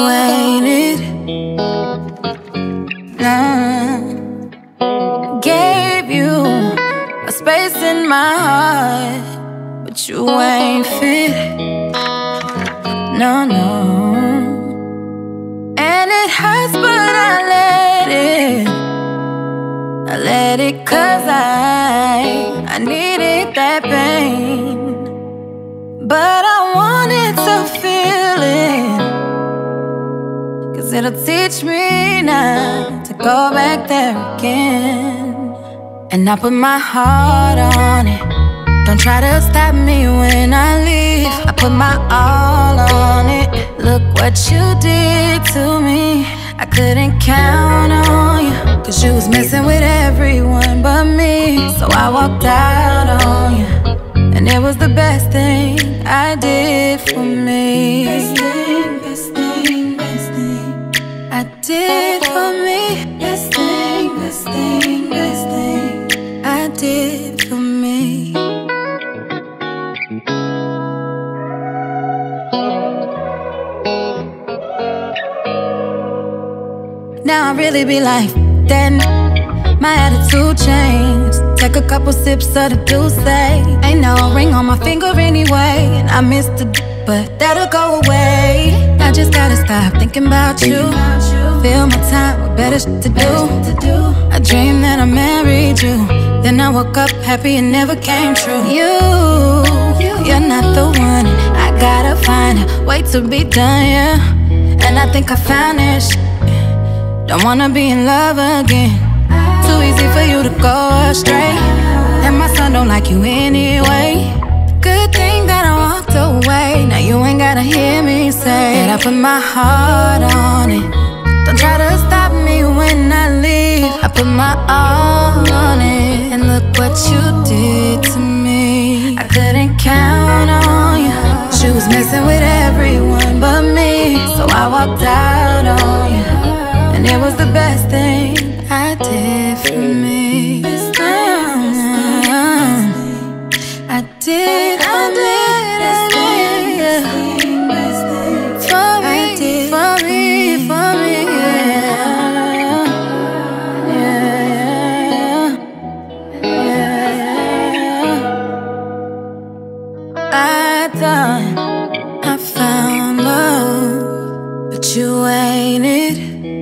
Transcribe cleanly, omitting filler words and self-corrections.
ain't it. Nah. Gave you a space in my heart, but you ain't fit. No, no. And it hurts, but I let it. I let it 'cause I needed that pain. But I wanted to feel it, 'cause it'll teach me now to go back there again. And I put my heart on it. Don't try to stop me when I leave. I put my all on it. Look what you did to me. I couldn't count on you, 'cause you was messing with everyone but me. So I walked out on you, and it was the best thing I did for me. Best thing, best thing, best thing I did for me. Best thing, best thing, best thing I did for me. Now I really be like, then my attitude changed. Take a couple sips of the juice, ain't no ring on my finger anyway. And I missed the but that'll go away. I just gotta stop thinking about you. Fill my time with better shit to do. I dreamed that I married you, then I woke up happy it never came true. You're not the one, I gotta find a way to be done, yeah. And I think I found this shit. Don't wanna be in love again. Too easy for you to go astray, and my son don't like you anyway. Good thing that I walked away. Now you ain't gotta hear me say that I put my heart on it. Don't try to stop me when I leave. I put my all on it, and look what you did to me. I couldn't count on you. She was messing with everyone but me. So I walked out on you, and it was the best thing I did for me. I did for me. For me, for me, yeah. I thought I found love, but you ain't it.